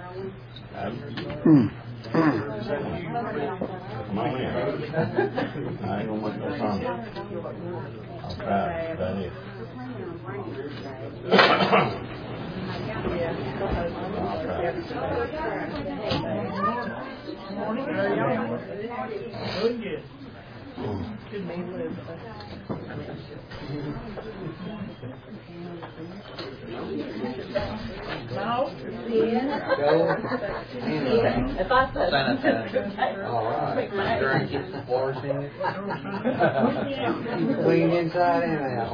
Come on in. I ain't gonna make no promise. I'll try it. That is. If I said all right. Keep the floor singing. Clean inside and out.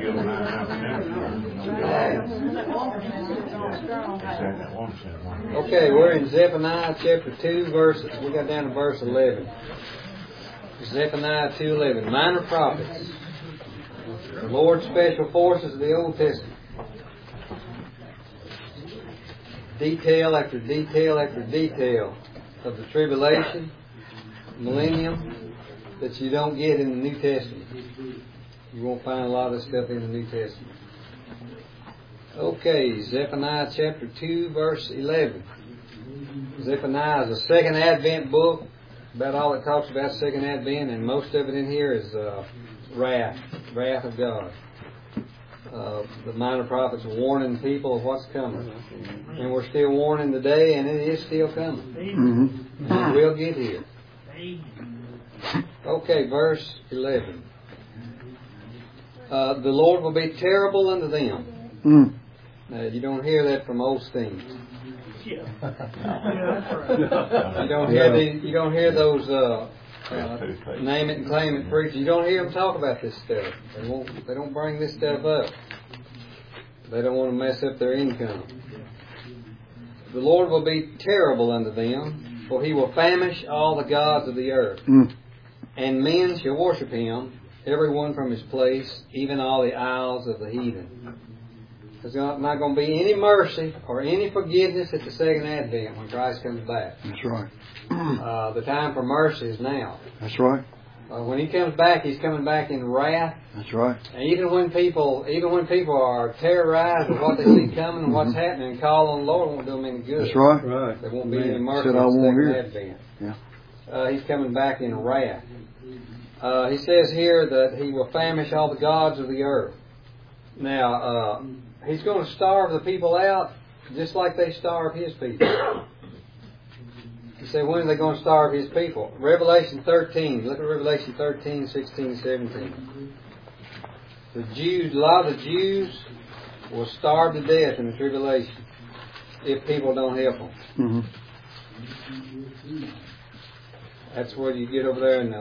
Okay, we're in Zephaniah chapter 2, verses. We got down to verse 11. Zephaniah 2:11. Minor prophets. The Lord's special forces of the Old Testament. Detail after detail after detail of the tribulation, millennium, that you don't get in the New Testament. You won't find a lot of this stuff in the New Testament. Okay, Zephaniah chapter 2, verse 11. Zephaniah is a second Advent book. About all it talks about second Advent, and most of it in here is wrath of God. The minor prophets are warning people of what's coming. And we're still warning today, and it is still coming. And it will get here. Okay, verse 11. The Lord will be terrible unto them. Now, you don't hear that from Osteen. You don't hear those name it and claim it preachers. You don't hear them talk about this stuff. They don't bring this stuff up. They don't want to mess up their income. The Lord will be terrible unto them, for He will famish all the gods of the earth. And men shall worship Him, every one from his place, even all the isles of the heathen. There's not going to be any mercy or any forgiveness at the second Advent when Christ comes back. That's right. The time for mercy is now. That's right. When He comes back, He's coming back in wrath. That's right. And even when people are terrorized with what they see coming and what's happening, and call on the Lord, it won't do them any good. That's right. There won't be any mercy at the second Advent. Yeah. He's coming back in wrath. He says here that He will famish all the gods of the earth. Now, He's going to starve the people out just like they starve His people. You say, when are they going to starve His people? Revelation 13. Look at Revelation 13, 16, 17. A lot of the Jews will starve to death in the tribulation if people don't help them. That's where you get over there in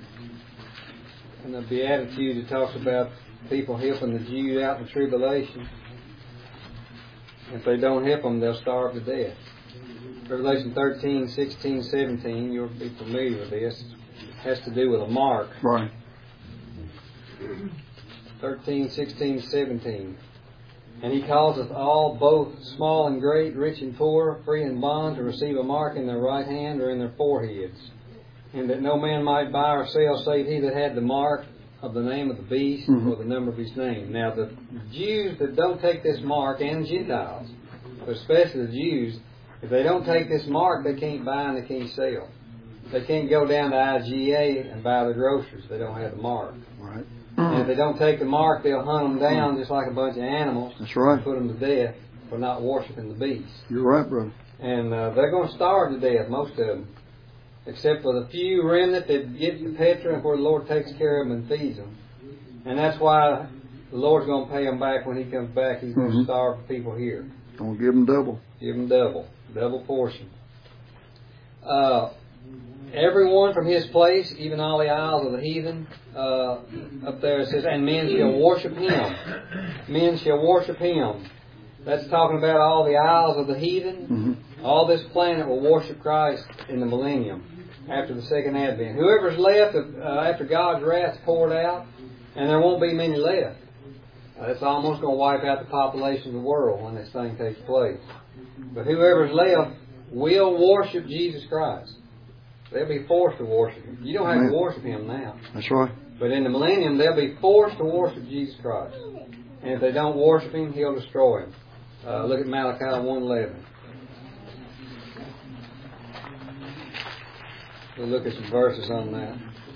the Beatitude. It talks about people helping the Jews out in the tribulation. If they don't help them, they'll starve to death. Revelation 13, 16, 17, you'll be familiar with this. It has to do with a mark. Right. 13, 16, 17. And He causeth all, both small and great, rich and poor, free and bond, to receive a mark in their right hand or in their foreheads. And that no man might buy or sell save he that had the mark of the name of the beast or the number of his name. Now, the Jews that don't take this mark, and Gentiles, but especially the Jews, if they don't take this mark, they can't buy and they can't sell. They can't go down to IGA and buy the groceries. They don't have the mark. Right. And if they don't take the mark, they'll hunt them down just like a bunch of animals. That's right. And put them to death for not worshiping the beast. You're right, brother. And they're going to starve to death, most of them. Except for the few remnant that get to Petra and where the Lord takes care of them and feeds them. And that's why the Lord's going to pay them back when He comes back. He's going to starve the people here. Don't give them double. Give them double. Double portion. Everyone from his place, even all the isles of the heathen. Up there it says, and men shall worship Him. Men shall worship Him. That's talking about all the isles of the heathen. All this planet will worship Christ in the millennium after the second Advent. Whoever's left after God's wrath is poured out, and there won't be many left. That's almost going to wipe out the population of the world when this thing takes place. But whoever's left will worship Jesus Christ. They'll be forced to worship Him. You don't have to worship Him now. That's right. But in the millennium, they'll be forced to worship Jesus Christ. And if they don't worship Him, He'll destroy them. Look at Malachi 1:11. We'll look at some verses on that.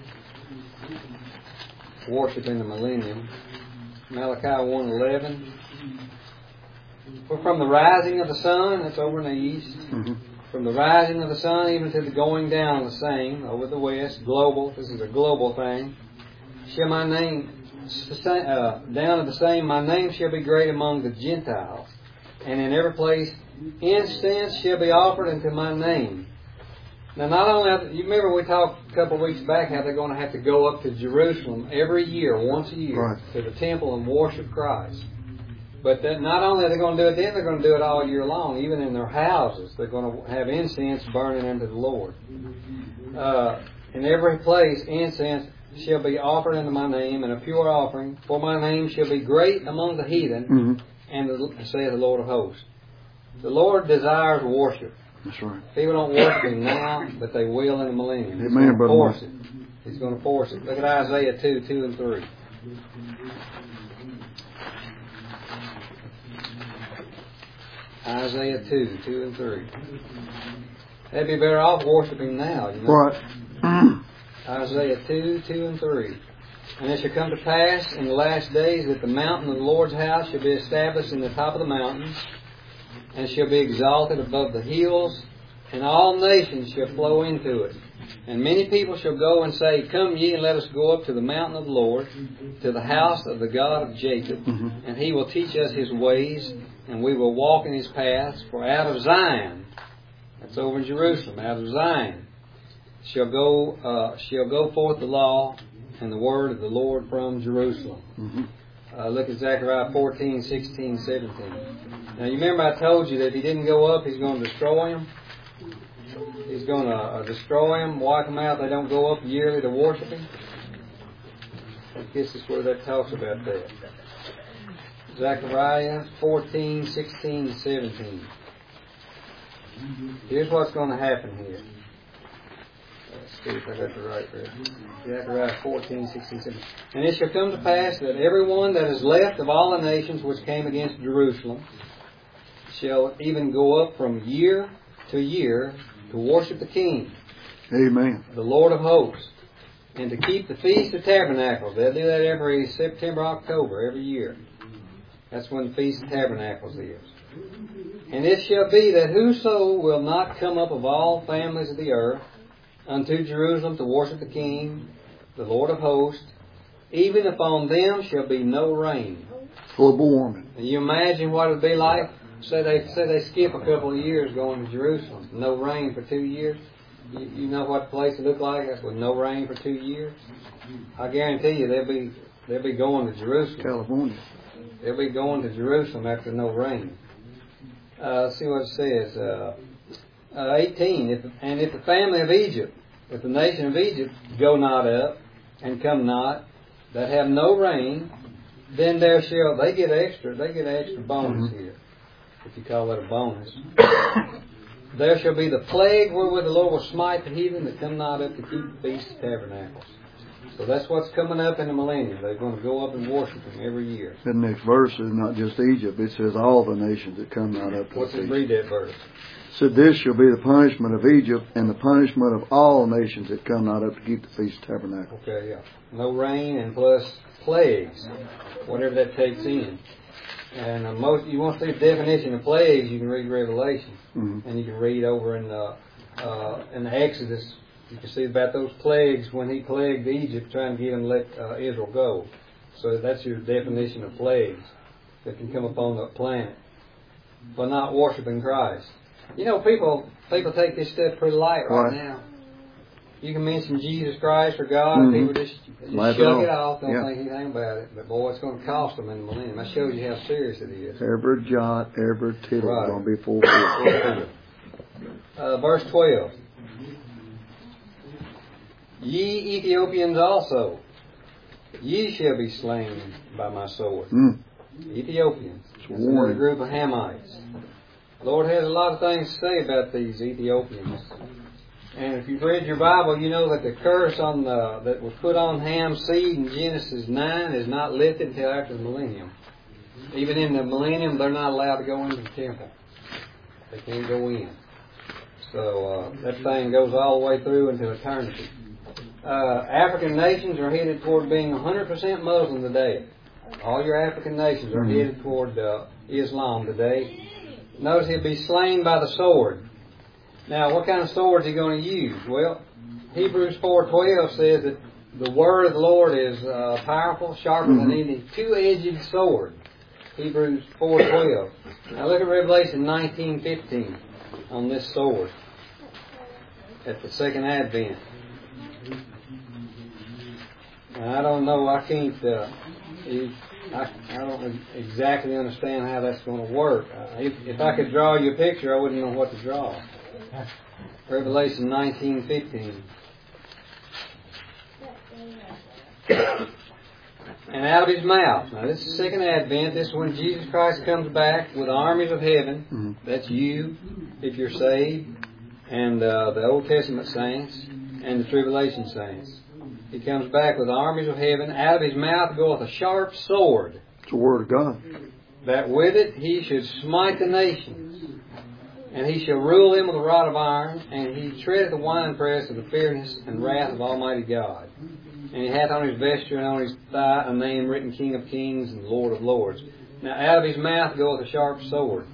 Worship in the millennium. Malachi 1:11. For from the rising of the sun, that's over in the east, from the rising of the sun even to the going down of the same, over the west, global, this is a global thing, shall my name, down of the same, my name shall be great among the Gentiles, and in every place incense shall be offered unto my name. Now, not only, you remember we talked a couple of weeks back how they're going to have to go up to Jerusalem every year, once a year, right, to the temple and worship Christ. But that not only are they going to do it then, they're going to do it all year long. Even in their houses, they're going to have incense burning unto the Lord. In every place, incense shall be offered unto my name, and a pure offering, for my name shall be great among the heathen, and saith the Lord of hosts. The Lord desires worship. That's right. People don't worship Him now, but they will in the millennium. He's Amen, going to force brother. it. He's going to force it. Look at Isaiah 2 and 3. Isaiah 2 and 3. They'd be better off worshiping now, you know. Right. Isaiah 2 and 3. And it shall come to pass in the last days that the mountain of the Lord's house shall be established in the top of the mountains, and shall be exalted above the hills, and all nations shall flow into it. And many people shall go and say, Come ye, and let us go up to the mountain of the Lord, to the house of the God of Jacob, and He will teach us His ways, and we will walk in His paths. For out of Zion, that's over in Jerusalem, out of Zion, shall go forth the law and the word of the Lord from Jerusalem. Look at Zechariah 14, 16, 17. Now, you remember I told you that if he didn't go up, He's going to destroy him? He's going to destroy them, wipe them out. They don't go up yearly to worship Him. I guess that's where that talks about that. Zechariah 14, 16, 17. Here's what's going to happen here. Let's see if I got the right there. Zechariah 14, 16, 17. And it shall come to pass that every one that is left of all the nations which came against Jerusalem shall even go up from year to year to worship the King, Amen, the Lord of hosts, and to keep the Feast of Tabernacles. They'll do that every September, October, every year. That's when the Feast of Tabernacles is. And it shall be that whoso will not come up of all families of the earth unto Jerusalem to worship the King, the Lord of hosts, even upon them shall be no rain. Global warming. And you imagine what it would be like? Say they skip a couple of years going to Jerusalem. No rain for 2 years. You know what the place would look like? That's with no rain for 2 years. I guarantee you they'll be going to Jerusalem. California. They'll be going to Jerusalem after no rain. Let's see what it says. 18. If the family of Egypt, if the nation of Egypt go not up and come not, that have no rain, then they get extra bonus here, if you call that a bonus. There shall be the plague wherewith the Lord will smite the heathen that come not up to keep the Feast of Tabernacles. So that's what's coming up in the millennium. They're going to go up and worship Him every year. The next verse is not just Egypt. It says all the nations that come not up to the feast. Read that verse. It said, This shall be the punishment of Egypt and the punishment of all nations that come not up to keep the Feast of Tabernacles. Okay, yeah. No rain and plus plagues, whatever that takes in. And you want to see the definition of plagues, you can read Revelation. And you can read over in the Exodus. You can see about those plagues when He plagued Egypt, trying to get them to let Israel go. So that's your definition of plagues that can come upon the planet for not worshiping Christ. You know, people take this stuff pretty light right now. You can mention Jesus Christ or God, and people just shrug it off, don't think anything about it. But boy, it's going to cost them in the millennium. That shows you how serious it is. Every jot, every tittle is going to be fulfilled. Verse 12. Ye Ethiopians also, ye shall be slain by my sword. Ethiopians. That's another group of Hamites. The Lord has a lot of things to say about these Ethiopians. And if you've read your Bible, you know that the curse that was put on Ham's seed in Genesis 9 is not lifted until after the millennium. Even in the millennium, they're not allowed to go into the temple. They can't go in. So that thing goes all the way through into eternity. African nations are headed toward being 100% Muslim today. All your African nations are headed toward Islam today. Notice he'll be slain by the sword. Now, what kind of sword is he going to use? Well, Hebrews 4:12 says that the word of the Lord is powerful, sharper than any two-edged sword. Hebrews 4:12. Now look at Revelation 19:15 on this sword at the second advent. Now, I don't know. I can't. I don't exactly understand how that's going to work. If I could draw you a picture, I wouldn't know what to draw. Revelation 19:15. And out of his mouth. Now this is second advent. This is when Jesus Christ comes back with armies of heaven. That's you, if you're saved, and the Old Testament saints, and the tribulation saints. He comes back with armies of heaven. Out of his mouth goeth a sharp sword. It's the Word of God. That with it he should smite the nations. And he shall rule them with a rod of iron. And he treadeth the winepress of the fierceness and wrath of Almighty God. And he hath on his vesture and on his thigh a name written, King of Kings and Lord of Lords. Now out of his mouth goeth a sharp sword.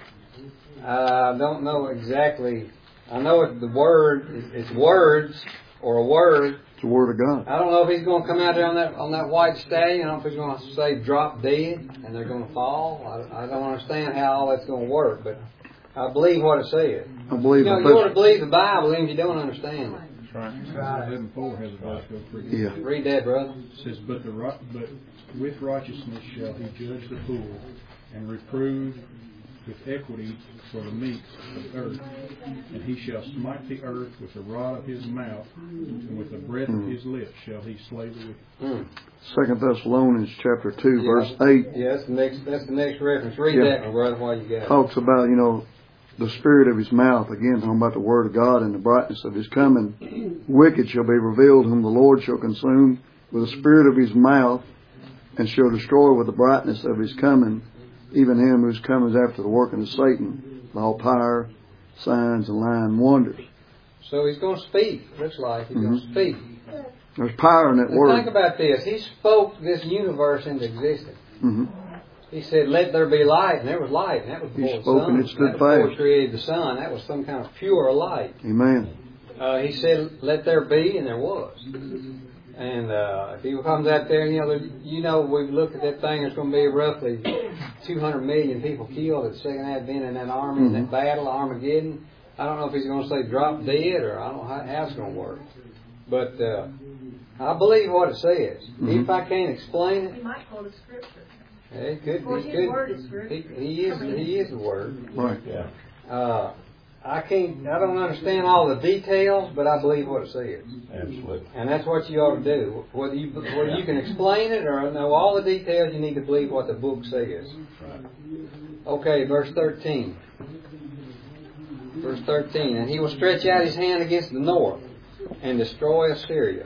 I don't know exactly. I know if the word, it's words or a word. It's the Word of God. I don't know if he's going to come out there on that white stallion. I don't know if he's going to say drop dead and they're going to fall. I don't understand how all that's going to work, but I believe what it says. I believe you ought to believe the Bible even if you don't understand it. Right. 11:4 has a verse go pretty good. Yeah. Read that, brother. It says, but with righteousness shall he judge the poor, and reprove with equity for the meek of the earth. And he shall smite the earth with the rod of his mouth, and with the breath of his lips shall he slay the wicked. 2 Thessalonians chapter 2, verse 8. Yeah, that's the next reference. Read that one, brother, while you got it. Talks about, the spirit of his mouth, again, talking about the Word of God and the brightness of his coming. Wicked shall be revealed, whom the Lord shall consume with the spirit of his mouth, and shall destroy with the brightness of his coming, even him whose coming is after the working of Satan, with all power, signs, and lying wonders. So he's going to speak. Looks like he's going to speak. There's power in that Now word. think about this. He spoke this universe into existence. He said, let there be light, and there was light, and that was before the sun. It stood that was before he fast. created the sun. That was some kind of pure light. Amen. He said, let there be, and there was. And if he comes out there, we've looked at that thing, there's going to be roughly 200 million people killed at the second advent in that army, in that battle, Armageddon. I don't know if he's going to say drop dead, or I don't know how it's going to work. But I believe what it says. If I can't explain it, He might quote a scripture. it could. Well, his word is scripture. He is the word. Right. Yeah. I don't understand all the details, but I believe what it says. Absolutely. And that's what you ought to do. Whether you can explain it or know all the details, you need to believe what the book says. Right. Okay, verse 13. Verse 13. And he will stretch out his hand against the north and destroy Assyria,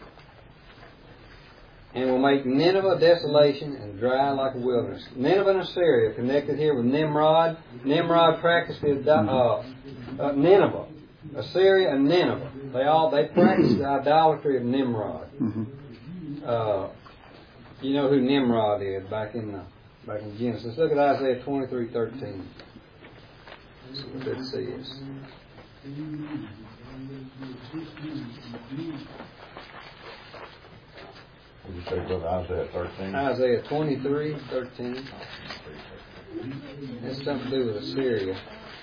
and will make Nineveh desolation and dry like a wilderness. Nineveh and Assyria connected here with Nimrod. Nimrod practiced Nineveh. Assyria and Nineveh. They practiced the idolatry of Nimrod. You know who Nimrod is back in Genesis. Look at Isaiah 23:13. See what that says. Did you say brother Isaiah 13? Isaiah 23:13. Has something to do with Assyria.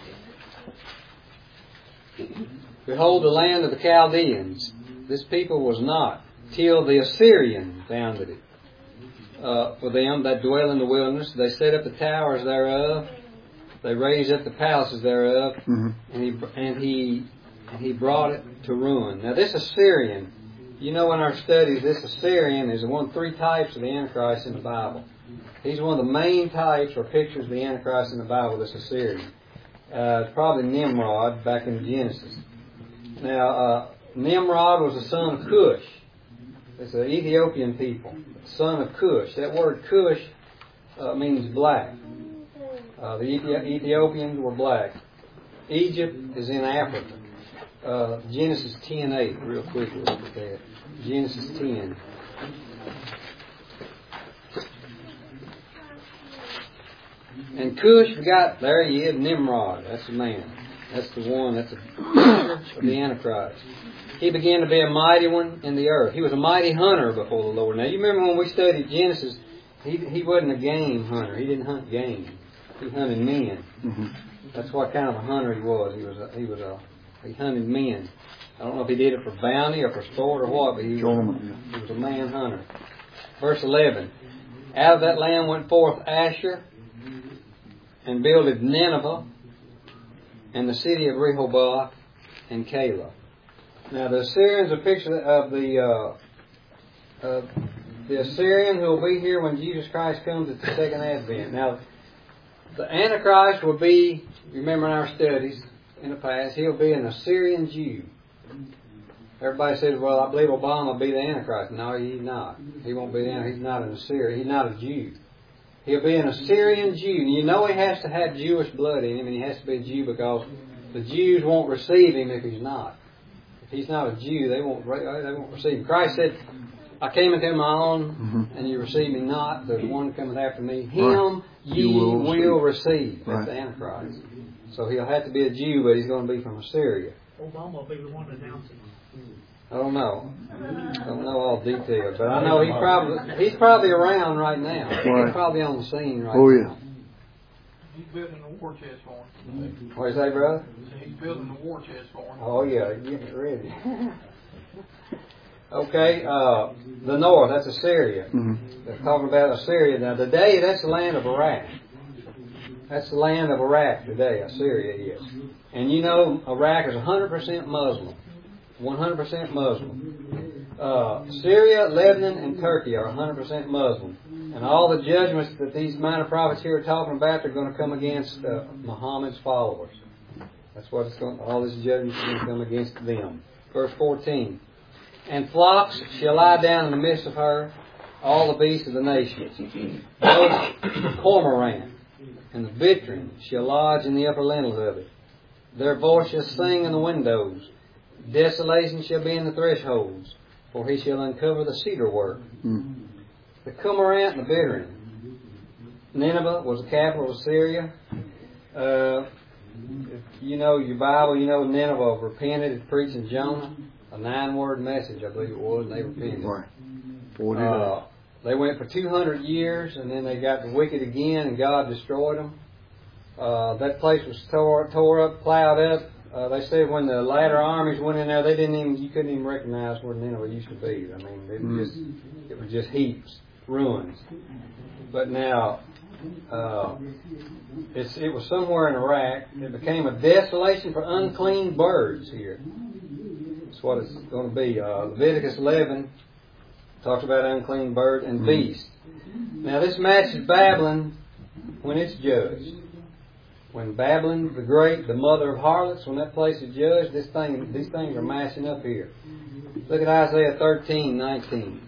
Behold the land of the Chaldeans. This people was not, till the Assyrian founded it. For them that dwell in the wilderness, they set up the towers thereof. They raised up the palaces thereof, and he brought it to ruin. Now this Assyrian, in our studies, this Assyrian is one of three types of the Antichrist in the Bible. He's one of the main types or pictures of the Antichrist in the Bible, this Assyrian. It's probably Nimrod back in Genesis. Now, Nimrod was the son of Cush. It's an Ethiopian people. Son of Cush. That word Cush means black. The Ethiopians were black. Egypt is in Africa. Genesis 10:8, real quick, we'll look at that. Genesis 10. And Cush begot, there he is, Nimrod. That's the man. That's the one, that's the picture of the Antichrist. He began to be a mighty one in the earth. He was a mighty hunter before the Lord. Now, you remember when we studied Genesis, he wasn't a game hunter. He didn't hunt game. He hunted men. Mm-hmm. That's what kind of a hunter he was. He hunted men. I don't know if he did it for bounty or for sport or what, but he was a man hunter. Verse 11. Out of that land went forth Asher, and builded Nineveh, and the city of Rehoboth, and Calah. Now the Assyrians are a picture of the Assyrian who will be here when Jesus Christ comes at the second advent. Now, the Antichrist will be, remember in our studies in the past, he'll be an Assyrian Jew. Everybody says, well, I believe Obama will be the Antichrist. No, he's not. He won't be the Antichrist. He's not an Assyrian. He's not a Jew. He'll be an Assyrian Jew. And you know he has to have Jewish blood in him, and he has to be a Jew because the Jews won't receive him if he's not. If he's not a Jew, they won't receive him. Christ said, I came into my own, and you receive me not. There's one coming after me. Him ye will receive. That's the Antichrist. So he'll have to be a Jew, but he's going to be from Assyria. Obama will be the one announcing. I don't know. I don't know all details, but I know he's probably around right now. Right. He's probably on the scene right Oh, now. yeah. He's building a war chest for him. What do you say, brother? He's building a war chest for him. Oh, yeah, getting it ready. Okay, the north, that's Assyria. Mm-hmm. They're talking about Assyria. Now, today, that's the land of Iraq. That's the land of Iraq today, Assyria is. And you know, Iraq is 100% Muslim. 100% Muslim. Syria, Lebanon, and Turkey are 100% Muslim. And all the judgments that these minor prophets here are talking about are going to come against Muhammad's followers. That's what it's going. All this judgment is going to come against them. Verse 14. And flocks shall lie down in the midst of her, all the beasts of the nations. Both the cormorant and the bittern shall lodge in the upper lintels of it. Their voice shall sing in the windows. Desolation shall be in the thresholds, for he shall uncover the cedar work. The cormorant and the bittern. Nineveh was the capital of Syria. If you know your Bible, you know Nineveh repented and preached in Jonah. A 9-word message, I believe it was, and they repented. Right. 40 days. They went for 200 years, and then they got wicked again, and God destroyed them. That place was tore up, plowed up. They said when the latter armies went in there, you couldn't even recognize where Nineveh used to be. I mean, it was just heaps, ruins. But now, it was somewhere in Iraq. It became a desolation for unclean birds here. That's what it's going to be. Leviticus 11 talks about unclean bird and beast. Now this matches Babylon when it's judged. When Babylon the Great, the mother of harlots, when that place is judged, these things are matching up here. Look at Isaiah 13:19.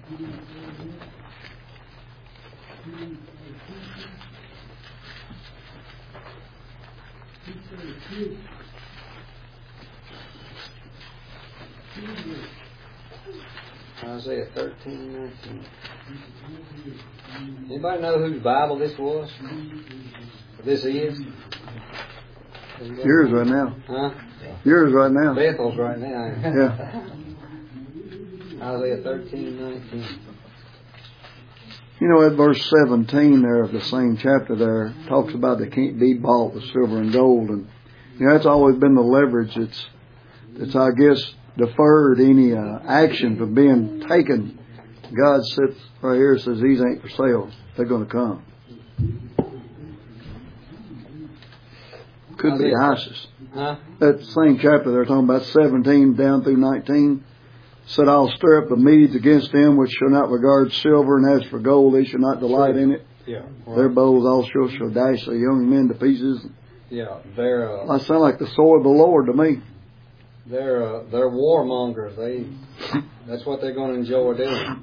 Isaiah 13:19. Anybody know whose Bible this was? This is? Yours right now. Huh? Yours right now. Bethel's right now. Yeah. Isaiah 13:19. You know, at verse 17 there of the same chapter there, talks about they can't be bought with silver and gold. And, you know, that's always been the leverage. It's I guess, deferred any action from being taken. God sits right here and says, these ain't for sale. They're going to come. Could be ISIS. Huh? That same chapter they're talking about 17 down through 19. Said, I'll stir up the Medes against them which shall not regard silver, and as for gold, they shall not delight in it. Yeah. Right. Their bows also shall dash the young men to pieces. Yeah, they're That sound like the sword of the Lord to me. they're warmongers. That's what they're going to enjoy doing.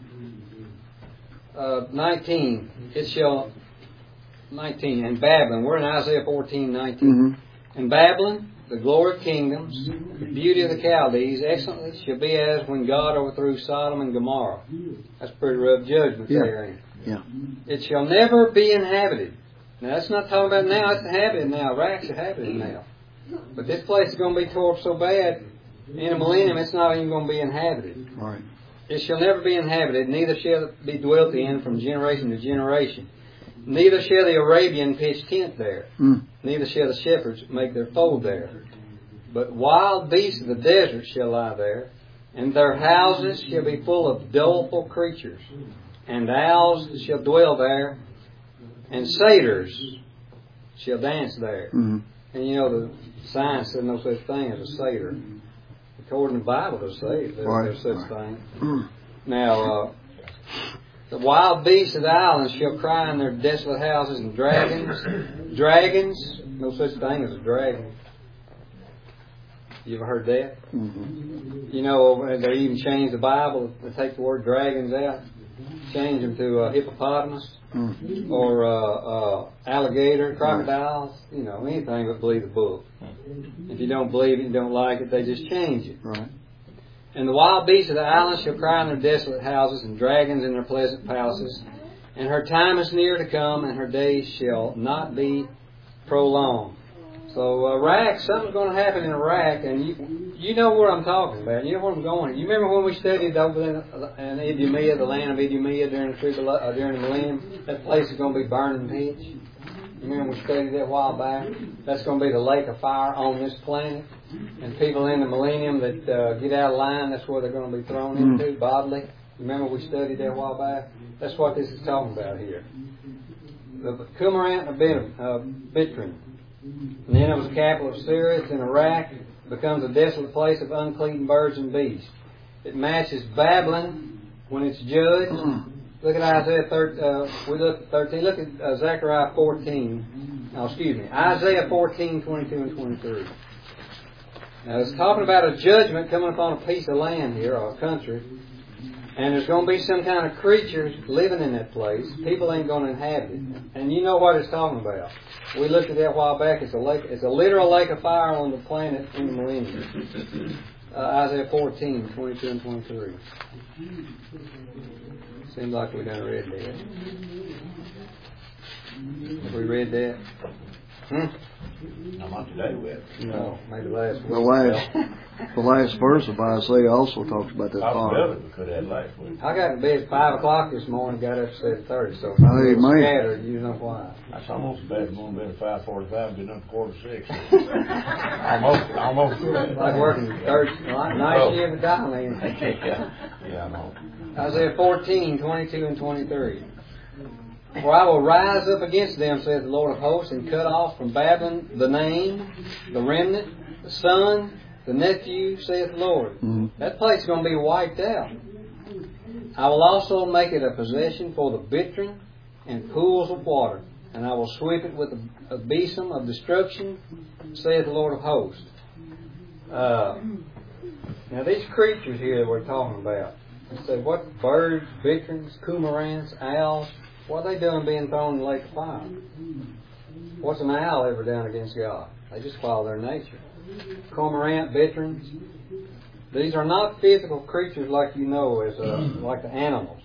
19. It shall 19 and Babylon. We're in Isaiah 14:19. And Babylon the glory of kingdoms, the beauty of the Chaldees, excellently shall be as when God overthrew Sodom and Gomorrah. That's a pretty rough judgment there, ain't it? Yeah. It shall never be inhabited. Now, that's not talking about now. It's inhabited now. Iraq's inhabited now. But this place is going to be tore up so bad, in a millennium, it's not even going to be inhabited. Right. It shall never be inhabited, neither shall it be dwelt in from generation to generation. Neither shall the Arabian pitch tent there, neither shall the shepherds make their fold there. But wild beasts of the desert shall lie there, and their houses shall be full of doleful creatures. And owls shall dwell there, and satyrs shall dance there. And you know, the science said no such thing as a satyr. According to the Bible, to say there's such thing. Now, the wild beasts of the islands shall cry in their desolate houses, and dragons, no such thing as a dragon. You ever heard that? You know, they even changed the Bible to take the word dragons out, change them to hippopotamus or alligator, crocodiles, you know, anything but believe the book. If you don't believe it, you don't like it, they just change it. Right. And the wild beasts of the islands shall cry in their desolate houses, and dragons in their pleasant palaces. And her time is near to come, and her days shall not be prolonged. So Iraq, something's going to happen in Iraq, and you know what I'm talking about. You know where I'm going. You remember when we studied over there in Idumea, the land of Idumea during the millennium? That place is going to be burning pitch. You remember we studied that a while back? That's going to be the lake of fire on this planet. And people in the millennium that get out of line, that's where they're going to be thrown into bodily. Remember we studied that a while back? That's what this is talking about here. The Qumran of Bitrin. And then it was the capital of Syria. It's in Iraq. It becomes a desolate place of unclean birds and beasts. It matches Babylon when it's judged. Look at Isaiah 13. We look at 13. Look at Zechariah 14. No, excuse me. Isaiah 14, 22 and 23. Now it's talking about a judgment coming upon a piece of land here, or a country. And there's going to be some kind of creatures living in that place. People ain't going to inhabit it. And you know what it's talking about. We looked at that a while back. It's a lake. It's a literal lake of fire on the planet in the millennium. Isaiah 14, 22 and 23. Seems like we done read that. Have we read that? I'm not today with. No, maybe last week. The last verse of Isaiah also talks about that fire. Possibility we could have last week. I got to bed at 5 o'clock this morning, got up at 7:30, so Amen. scattered, you know why. That's almost bad. Going to bed at 5:45, getting up at 5:45. almost good. Like working night shift at Dialing. Yeah, I know. Isaiah 14, 22 and 23. For I will rise up against them, saith the Lord of hosts, and cut off from Babylon the name, the remnant, the son, the nephew, saith the Lord. That place is going to be wiped out. I will also make it a possession for the bittern and pools of water, and I will sweep it with a besom of destruction, saith the Lord of hosts. Now these creatures here that we're talking about, they say, what birds, bitterns, cormorants, owls, what are they doing being thrown in the lake of fire? What's an owl ever done against God? They just follow their nature. Cormorant, bitterns. These are not physical creatures like you know as like the animals.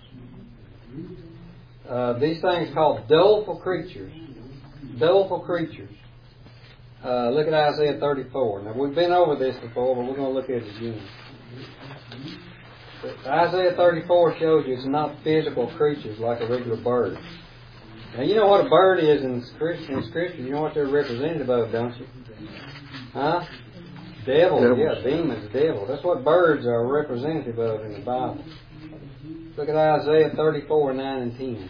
These things called doleful creatures. Doleful creatures. Look at Isaiah 34. Now we've been over this before, but we're going to look at it again. Isaiah 34 shows you it's not physical creatures like a regular bird. Now you know what a bird is in Scripture. You know what they're representative of, don't you? Huh? Devil. Yeah, demons, devil. That's what birds are representative of in the Bible. Look at Isaiah 34, 9 and 10.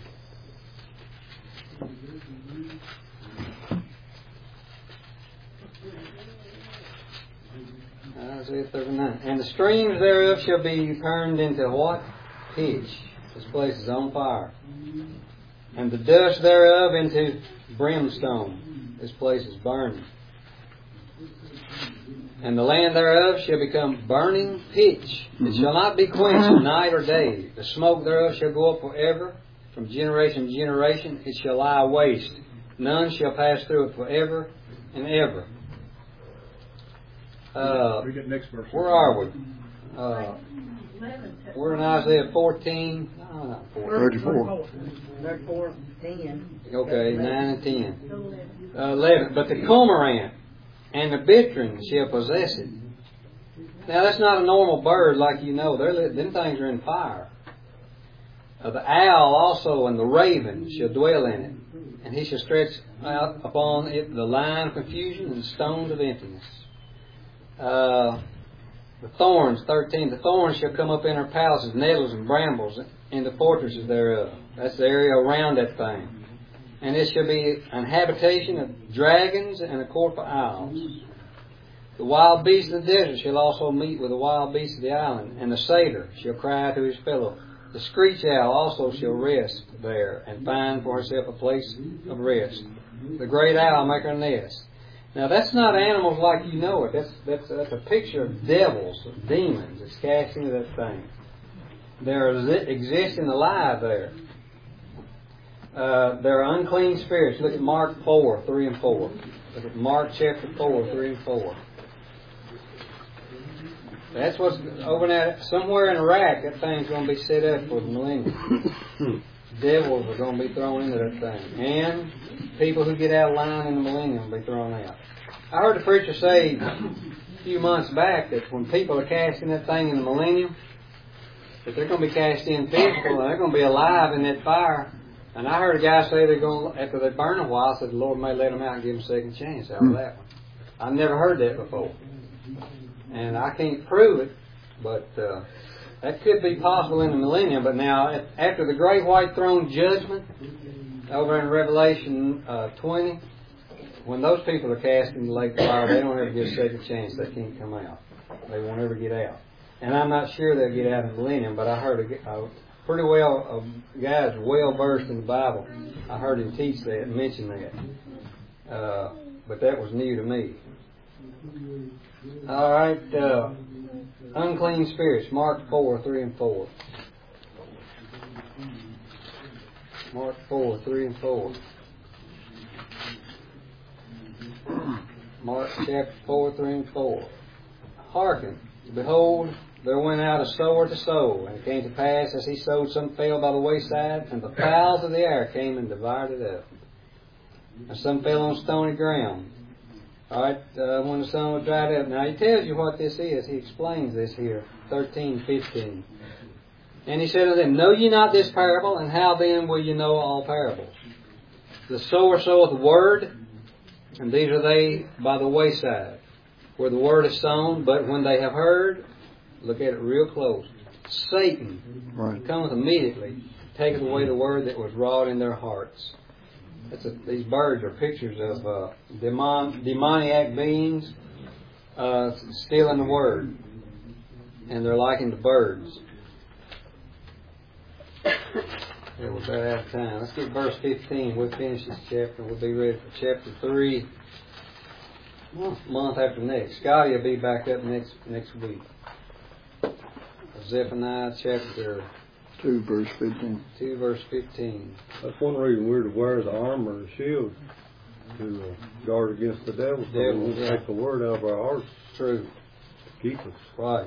Isaiah 39. And the streams thereof shall be turned into what? Pitch. This place is on fire. And the dust thereof into brimstone. This place is burning. And the land thereof shall become burning pitch. It shall not be quenched night or day. The smoke thereof shall go up forever. From generation to generation it shall lie waste. None shall pass through it forever and ever. Read that next verse. Where are we? We're in Isaiah 14. No, not 14. 34. 34, 10. Okay, 9 and 10. 11. But the cormorant and the bittern shall possess it. Now that's not a normal bird like you know. Them things are in fire. The owl also and the raven shall dwell in it, and he shall stretch out upon it the line of confusion and the stones of emptiness. The thorns, 13. The thorns shall come up in her palaces, nettles and brambles in the fortresses thereof. That's the area around that thing. And it shall be an habitation of dragons and a court for owls. The wild beast of the desert shall also meet with the wild beast of the island, and the satyr shall cry to his fellow. The screech owl also shall rest there, and find for herself a place of rest. The great owl make her nest. Now that's not animals like you know it. That's a picture of devils, of demons that's cast into that thing. They're existing alive there. There are unclean spirits. Look at Mark 4, 3 and 4. Look at Mark chapter 4, 3 and 4. That's what's over there. Somewhere in Iraq, that thing's going to be set up for the millennium. Devils are going to be thrown into that thing. And people who get out of line in the millennium will be thrown out. I heard a preacher say a few months back that when people are casting that thing in the millennium, that they're going to be cast in physical and they're going to be alive in that fire. And I heard a guy say they're going, after they burn a while, said the Lord may let them out and give them a second chance out of that one. I've never heard that before. And I can't prove it, but that could be possible in the millennium. But now, after the great white throne judgment, over in Revelation 20, when those people are cast in the lake of fire, they don't ever get a second chance. They can't come out. They won't ever get out. And I'm not sure they'll get out in the millennium, but I heard a pretty well, a guy's well versed in the Bible. I heard him teach that, mention that. But that was new to me. All right, unclean spirits, Mark 4, 3 and 4. Mark 4, 3 and 4. Mark chapter 4, 3 and 4. Hearken, behold, there went out a sower to sow, and it came to pass, as he sowed, some fell by the wayside, and the fowls of the air came and devoured it up. And some fell on stony ground. All right, when the sun was dried up. Now he tells you what this is. He explains this here, 13, 15. And he said to them, Know ye not this parable, and how then will you know all parables? The sower soweth the word, and these are they by the wayside, where the word is sown, but when they have heard, look at it real close, Satan cometh immediately, taketh away the word that was wrought in their hearts. These birds are pictures of demoniac beings stealing the word. And they're likened to birds. Yeah, we're about out of time. Let's get verse 15. We'll finish this chapter. We'll be ready for chapter 3 month after next. Scotty will be back up next week. Zephaniah chapter 2 verse 15. 2 verse 15. That's one reason we're to wear the armor and shield to guard against the devil. So we won't take the word out of our hearts. True. To keep us. Right.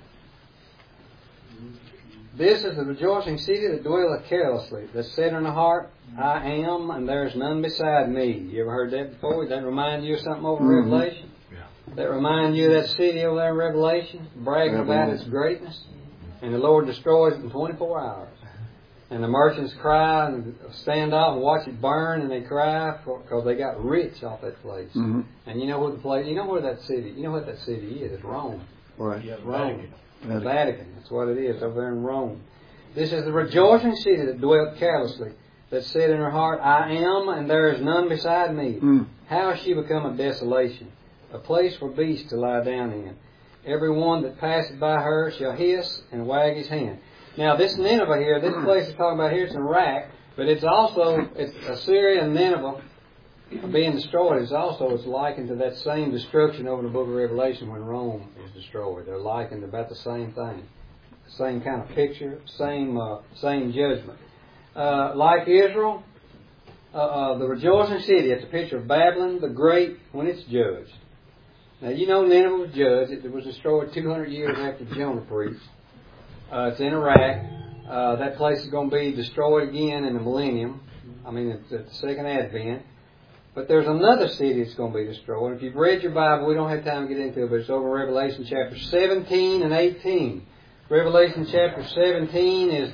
This is the rejoicing city that dwelleth carelessly, that said in the heart, I am, and there is none beside me. You ever heard that before? Does that remind you of something over in Revelation? Yeah. That remind you of that city over there in Revelation, bragging about its greatness? And the Lord destroys it in 24 hours. And the merchants cry and stand off and watch it burn, and they cry because they got rich off that place. Mm-hmm. And you know where that city is. It's Rome. Right. Yeah, Rome. The Vatican. That's what it is over there in Rome. This is the rejoicing city that dwelt carelessly, that said in her heart, I am, and there is none beside me. How has she become a desolation, a place for beasts to lie down in? Every one that passeth by her shall hiss and wag his hand. Now this Nineveh here, this place is talking about here, it's in Iraq, but it's Assyria and Nineveh being destroyed. It's likened to that same destruction over in the book of Revelation when Rome is destroyed. They're likened about the same thing. Same kind of picture, same judgment. Like Israel, the rejoicing city, it's a picture of Babylon the Great when it's judged. Now, you know Nineveh was judged. It was destroyed 200 years after Jonah preached. It's in Iraq. That place is going to be destroyed again in the millennium. I mean, at the second advent. But there's another city that's going to be destroyed. If you've read your Bible, we don't have time to get into it, but it's over in Revelation chapter 17 and 18. Revelation chapter 17 is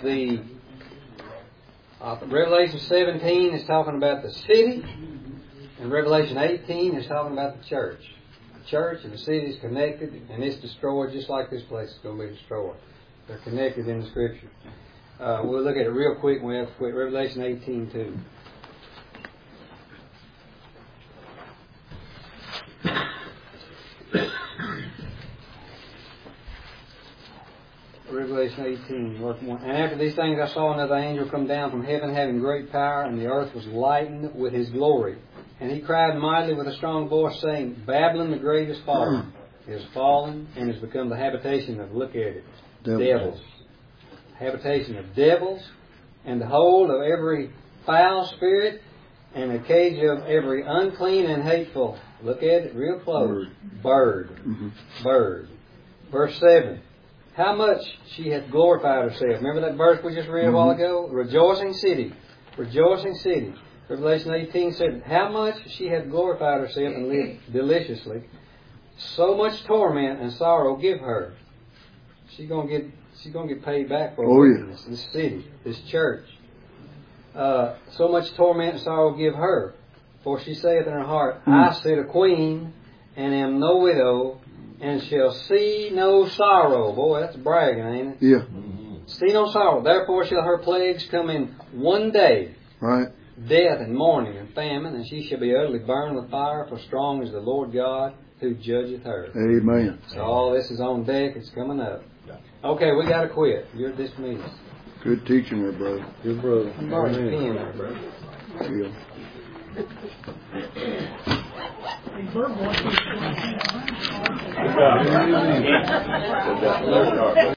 Revelation 17 is talking about the city, and Revelation 18 is talking about the church. The church and the city is connected, and it's destroyed just like this place is going to be destroyed. They're connected in the Scripture. We'll look at it real quick when we have to quit. Revelation 18 too. Revelation 18, verse 1. And after these things I saw another angel come down from heaven, having great power, and the earth was lightened with his glory. And he cried mightily with a strong voice, saying, Babylon the great is fallen, is fallen, and has become the habitation of, look at it, devils. Habitation of devils, and the hold of every foul spirit, and the cage of every unclean and hateful, look at it real close, bird. Bird. Verse 7. How much she hath glorified herself. Remember that verse we just read a while ago? Rejoicing city. Rejoicing city. Revelation 18 said, how much she hath glorified herself and lived deliciously. So much torment and sorrow give her. She's going to get paid back for her wickedness. This city, this church. So much torment and sorrow give her. For she saith in her heart, I sit a queen, and am no widow, and shall see no sorrow. Boy, that's bragging, ain't it? Yeah. See no sorrow. Therefore shall her plagues come in one day. Right. Death and mourning and famine, and she shall be utterly burned with fire, for strong is the Lord God who judgeth her. Amen. So all this is on deck. It's coming up. Okay, we got to quit. You're dismissed. Good teaching there, brother. Good brother. Mark your pen there, brother. Yeah.